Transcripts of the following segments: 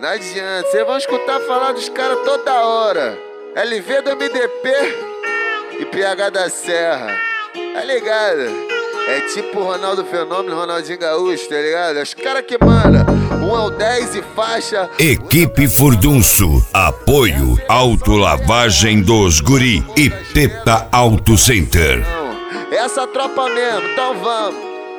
Não adianta, vocês vão escutar falar dos caras toda hora. LV do MDP e PH da Serra. Tá ligado? É tipo Ronaldo Fenômeno, Ronaldinho Gaúcho, tá ligado? É os caras que mandam. 1 ao 10 e faixa. Equipe Furdunço. Apoio Autolavagem dos Guri e Teta Auto Center. Essa tropa mesmo, então vamos.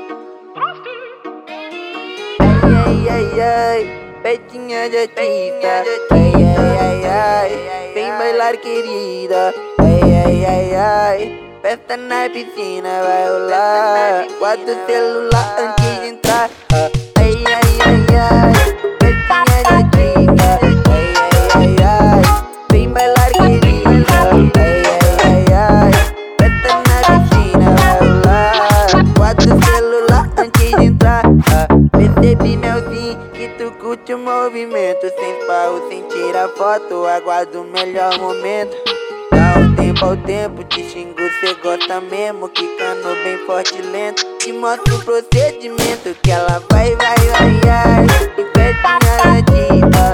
Ai, ai, ai, peitinha de tinta. Ai, ai, ai, ai, vem bailar querida. Ai, ai, ai, ai, festa na piscina vai rolar. Guarda o celular antes de entrar. Ai, ai, ai, ai, peitinha de tinta. Ai, ai, ai, ai, vem bailar querida. Ai, ai, ai, ai, festa na piscina vai rolar. Guarda o celular antes de entrar. Percebi, melzinho, que tu curte o movimento. Sem pau, sem tirar foto, aguardo o melhor momento. Dá um tempo ao tempo, te xingo, cê gosta mesmo. Quicando bem forte e lento, te mostro o procedimento. Que ela vai, vai, vai, ai, e pertinha diva.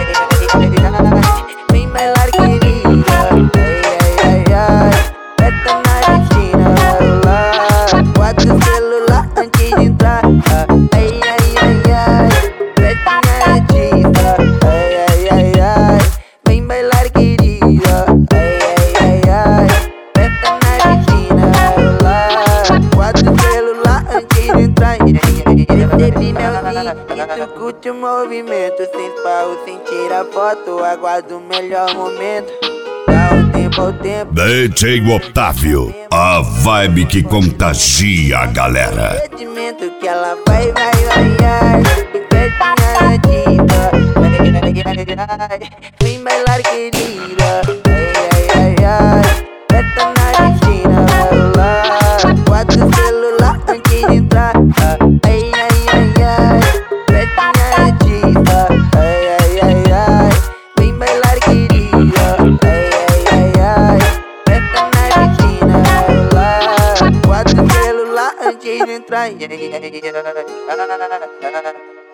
Vem bailar querida. Ai, ai, ai, ai, festa na piscina vai rolar. Guarda o celular antes de entrar. Ai, ai, ai, ai, pertinha diva. Ai, ai, ai, ai, vem bailar querida. Ai, ai, ai, ai, festa na piscina vai rolar. Guarda o celular antes de entrar. Percebi, melzinho, que tu curte o movimento. Sem pau, sem tirar foto, aguardo o melhor momento. Dá um tempo ao tempo. DJ Otávio, a vibe que contagia a galera. Procedimento que ela vai, vai, vai, ai, e pertinha diva. Vem bailar querida. Ai, ai, ai, ai, festa na piscina vai rolar. Guarda o celular antes de entrar. Ai, ai, ai, ai, pertinha diva. Ai, ai, ai, ai, vem bailar querida. Ai, ai, ai, ai, festa na piscina vai rolar. Guarda o celular antes de entrar.